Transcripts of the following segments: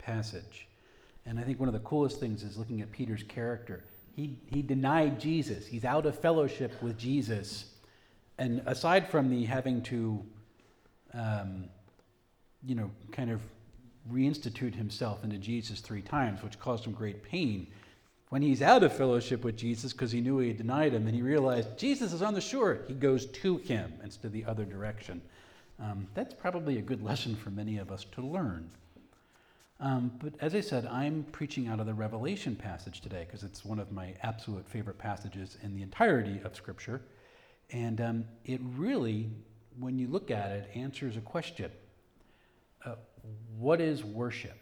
passage. And I think one of the coolest things is looking at Peter's character. He denied Jesus. He's out of fellowship with Jesus. And aside from the having to, kind of reinstitute himself into Jesus 3 times, which caused him great pain, when he's out of fellowship with Jesus because he knew he had denied him and he realized Jesus is on the shore, he goes to him instead of the other direction. That's probably a good lesson for many of us to learn. But as I said, I'm preaching out of the Revelation passage today because it's one of my absolute favorite passages in the entirety of Scripture. And it really, when you look at it, answers a question. What is worship?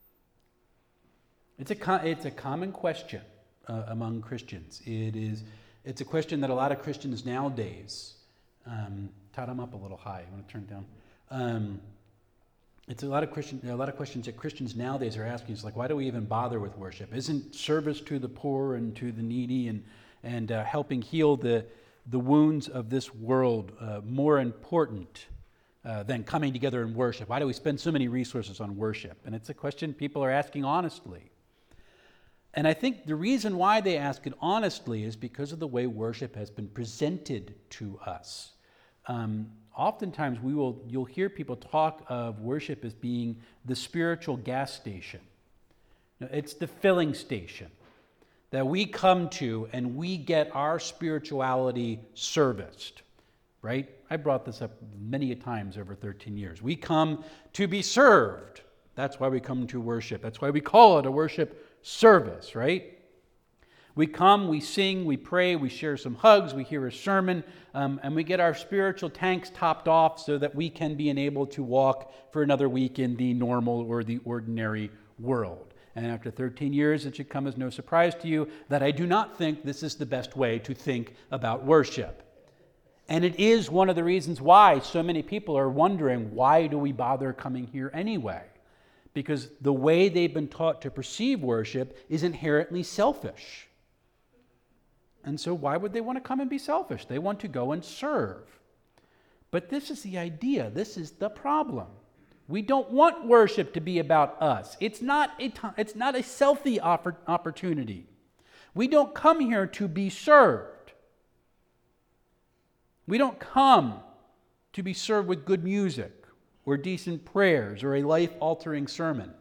It's a common question among Christians. It's a question that a lot of Christians nowadays, Todd, I'm up a little high. I want to turn it down. It's a lot of questions that Christians nowadays are asking. It's like, why do we even bother with worship? Isn't service to the poor and to the needy and helping heal the wounds of this world more important than coming together in worship? Why do we spend so many resources on worship? And it's a question people are asking honestly. And I think the reason why they ask it honestly is because of the way worship has been presented to us. Oftentimes you'll hear people talk of worship as being the spiritual gas station. It's the filling station that we come to and we get our spirituality serviced, right? I brought this up many times over 13 years. We come to be served. That's why we come to worship. That's why we call it a worship service, right? We come, we sing, we pray, we share some hugs, we hear a sermon, and we get our spiritual tanks topped off so that we can be enabled to walk for another week in the normal or the ordinary world. And after 13 years, it should come as no surprise to you that I do not think this is the best way to think about worship. And it is one of the reasons why so many people are wondering, why do we bother coming here anyway? Because the way they've been taught to perceive worship is inherently selfish. And so why would they want to come and be selfish? They want to go and serve. But this is the idea. This is the problem. We don't want worship to be about us. It's not a selfie opportunity. We don't come here to be served. We don't come to be served with good music or decent prayers or a life-altering sermon.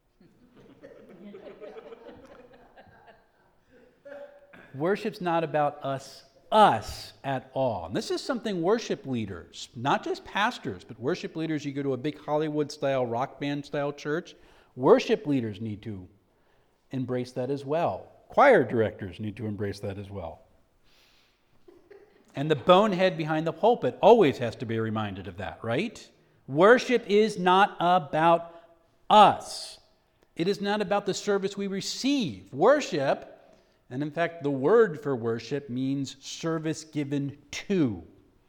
Worship's not about us at all. And this is something worship leaders, not just pastors, but worship leaders, you go to a big Hollywood-style, rock band-style church, worship leaders need to embrace that as well. Choir directors need to embrace that as well. And the bonehead behind the pulpit always has to be reminded of that, right? Worship is not about us. It is not about the service we receive. Worship, and in fact, the word for worship means service given to.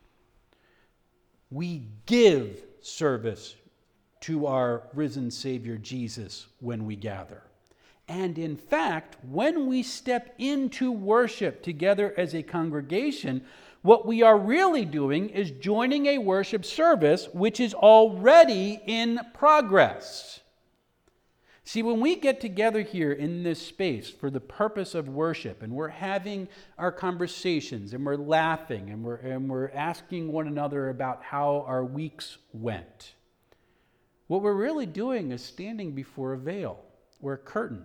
We give service to our risen Savior Jesus when we gather. And in fact, when we step into worship together as a congregation, what we are really doing is joining a worship service which is already in progress. See, when we get together here in this space for the purpose of worship, and we're having our conversations, and we're laughing, and we're asking one another about how our weeks went, what we're really doing is standing before a veil or a curtain.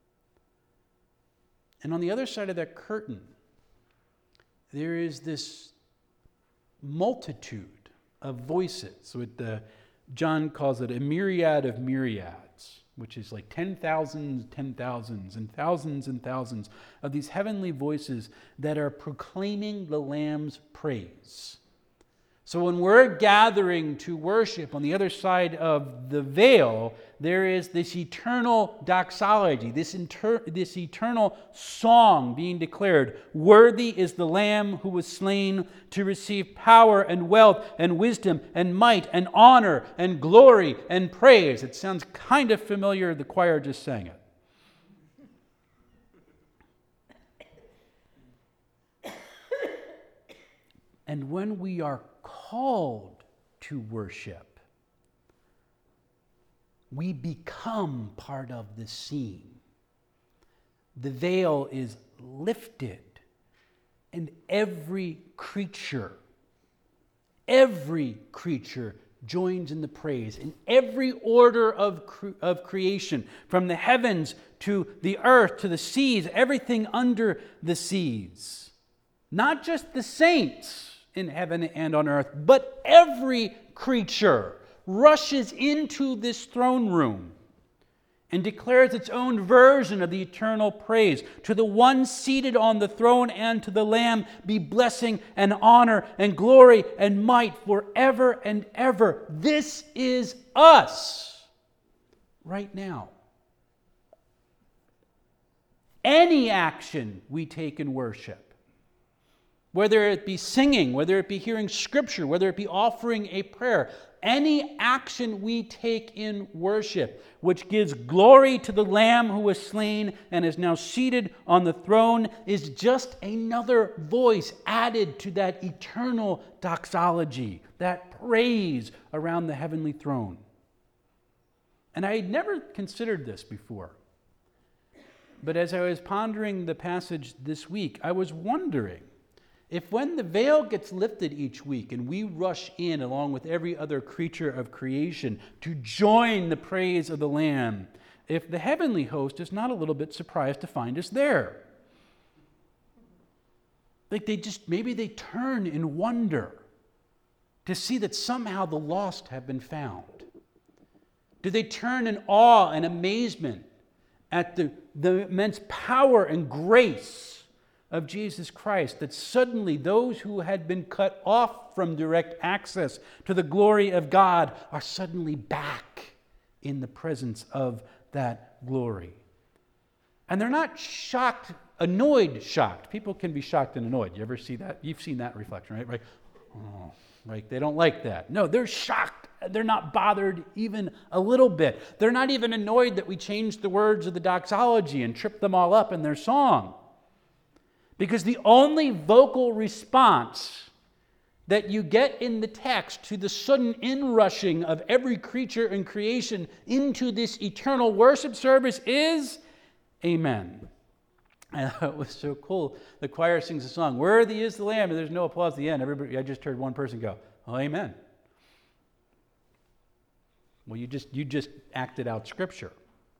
And on the other side of that curtain, there is this multitude of voices. John calls it a myriad of myriads, which is like 10,000s and thousands of these heavenly voices that are proclaiming the Lamb's praise. So when we're gathering to worship on the other side of the veil, there is this eternal doxology, this eternal song being declared. Worthy is the Lamb who was slain to receive power and wealth and wisdom and might and honor and glory and praise. It sounds kind of familiar. The choir just sang it. And when we are called to worship, we become part of the scene. The veil is lifted, and every creature joins in the praise. In every order of creation, from the heavens to the earth to the seas, everything under the seas. Not just the saints in heaven and on earth, but every creature rushes into this throne room and declares its own version of the eternal praise. To the one seated on the throne and to the Lamb be blessing and honor and glory and might forever and ever. This is us right now. Any action we take in worship, whether it be singing, whether it be hearing Scripture, whether it be offering a prayer, any action we take in worship, which gives glory to the Lamb who was slain and is now seated on the throne, is just another voice added to that eternal doxology, that praise around the heavenly throne. And I had never considered this before. But as I was pondering the passage this week, I was wondering if when the veil gets lifted each week and we rush in along with every other creature of creation to join the praise of the Lamb, if the heavenly host is not a little bit surprised to find us there. Like maybe they turn in wonder to see that somehow the lost have been found. Do they turn in awe and amazement at the immense power and grace of Jesus Christ, that suddenly those who had been cut off from direct access to the glory of God are suddenly back in the presence of that glory? And they're not shocked, annoyed shocked. People can be shocked and annoyed. You ever see that? You've seen that reflection, right? Oh, right. They don't like that. No, they're shocked. They're not bothered even a little bit. They're not even annoyed that we changed the words of the doxology and tripped them all up in their song. Because the only vocal response that you get in the text to the sudden inrushing of every creature in creation into this eternal worship service is Amen. And it was so cool. The choir sings a song, "Worthy is the Lamb," and there's no applause at the end. I just heard one person go, "Oh, amen." Well, you just acted out Scripture.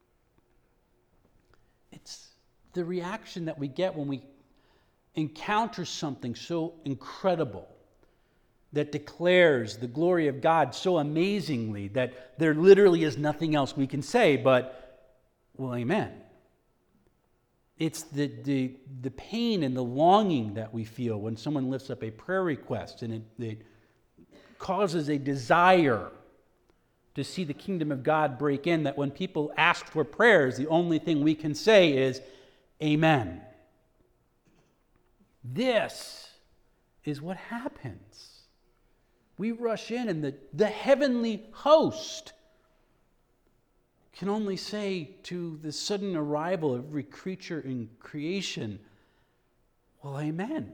It's the reaction that we get when we encounter something so incredible that declares the glory of God so amazingly that there literally is nothing else we can say but, well, amen. It's the pain and the longing that we feel when someone lifts up a prayer request and it causes a desire to see the kingdom of God break in, that when people ask for prayers, the only thing we can say is, amen. This is what happens. We rush in and the heavenly host can only say to the sudden arrival of every creature in creation, well, amen.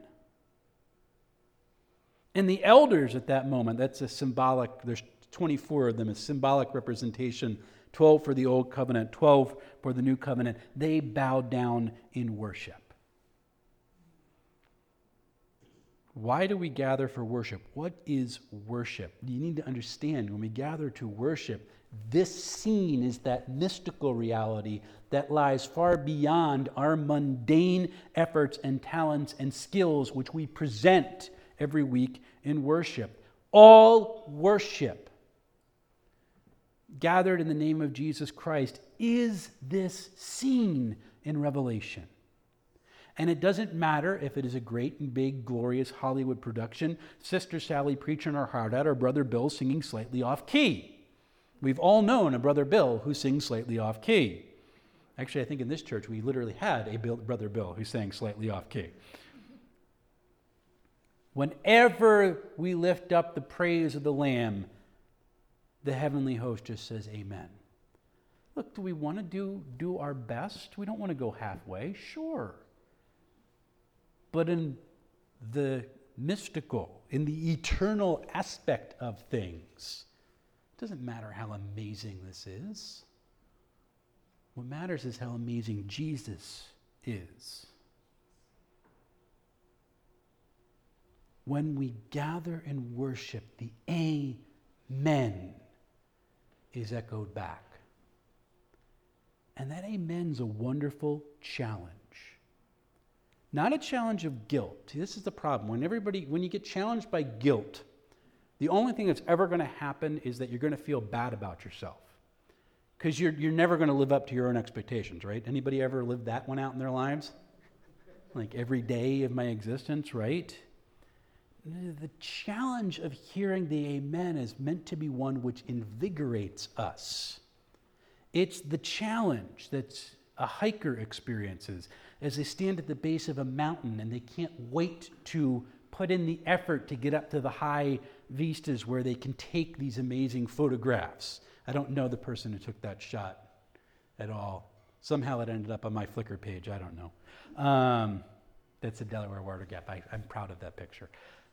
And the elders at that moment, that's a symbolic, there's 24 of them, a symbolic representation, 12 for the old covenant, 12 for the new covenant. They bow down in worship. Why do we gather for worship? What is worship? You need to understand, when we gather to worship, this scene is that mystical reality that lies far beyond our mundane efforts and talents and skills which we present every week in worship. All worship gathered in the name of Jesus Christ is this scene in Revelation. And it doesn't matter if it is a great and big, glorious Hollywood production, Sister Sally preaching her heart out, or Brother Bill singing slightly off key. We've all known a Brother Bill who sings slightly off key. Actually, I think in this church we literally had a Brother Bill who sang slightly off key. Whenever we lift up the praise of the Lamb, the heavenly host just says amen. Look, do we want to do our best? We don't want to go halfway, sure. But in the mystical, in the eternal aspect of things, it doesn't matter how amazing this is. What matters is how amazing Jesus is. When we gather and worship, the amen is echoed back. And that amen's a wonderful challenge. Not a challenge of guilt. See, this is the problem. When you get challenged by guilt, the only thing that's ever going to happen is that you're going to feel bad about yourself. Because you're never going to live up to your own expectations, right? Anybody ever lived that one out in their lives? Like every day of my existence, right? The challenge of hearing the amen is meant to be one which invigorates us. It's the challenge that a hiker experiences as they stand at the base of a mountain and they can't wait to put in the effort to get up to the high vistas where they can take these amazing photographs. I don't know the person who took that shot at all. Somehow it ended up on my Flickr page. I don't know. That's the Delaware Water Gap. I'm proud of that picture.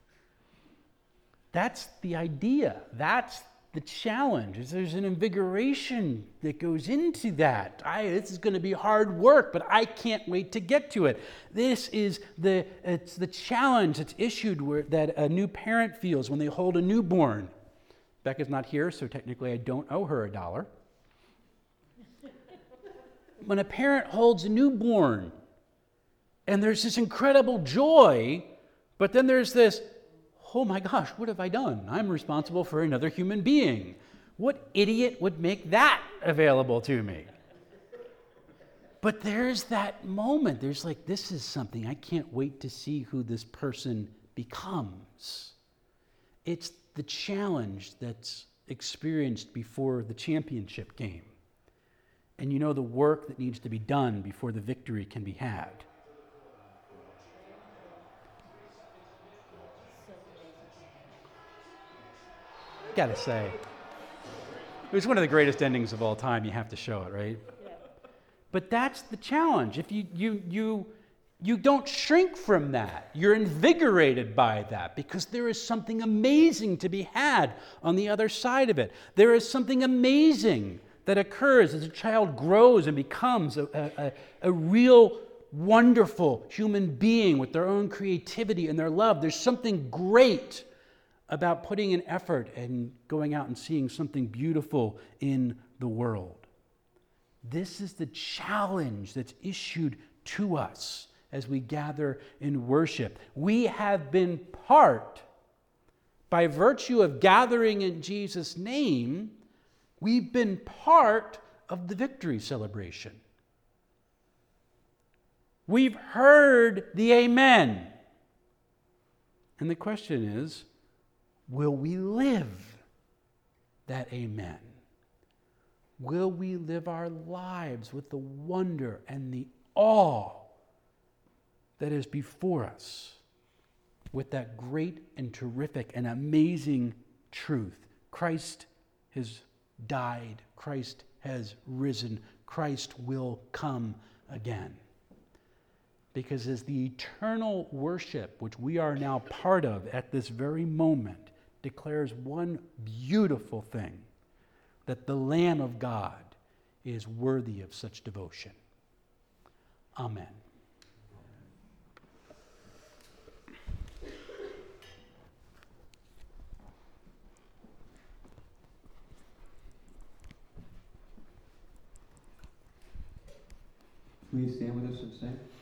That's the idea. That's the challenge. Is there's an invigoration that goes into that. This is going to be hard work, but I can't wait to get to it. This is it's the challenge that's issued that a new parent feels when they hold a newborn. Becca's not here, so technically I don't owe her $1. When a parent holds a newborn, and there's this incredible joy, but then there's this, oh my gosh, what have I done? I'm responsible for another human being. What idiot would make that available to me? But there's that moment. There's like, this is something. I can't wait to see who this person becomes. It's the challenge that's experienced before the championship game. And you know the work that needs to be done before the victory can be had. Gotta say, it was one of the greatest endings of all time. You have to show it, right? Yeah. But that's the challenge. If you don't shrink from that, you're invigorated by that because there is something amazing to be had on the other side of it. There is something amazing that occurs as a child grows and becomes a real, wonderful human being with their own creativity and their love. There's something great about putting in effort and going out and seeing something beautiful in the world. This is the challenge that's issued to us as we gather in worship. We have been part, by virtue of gathering in Jesus' name, we've been part of the victory celebration. We've heard the amen. And the question is, will we live that amen? Will we live our lives with the wonder and the awe that is before us with that great and terrific and amazing truth? Christ has died. Christ has risen. Christ will come again. Because as the eternal worship, which we are now part of at this very moment, declares one beautiful thing, that the Lamb of God is worthy of such devotion. Amen. Will you stand with us and sing?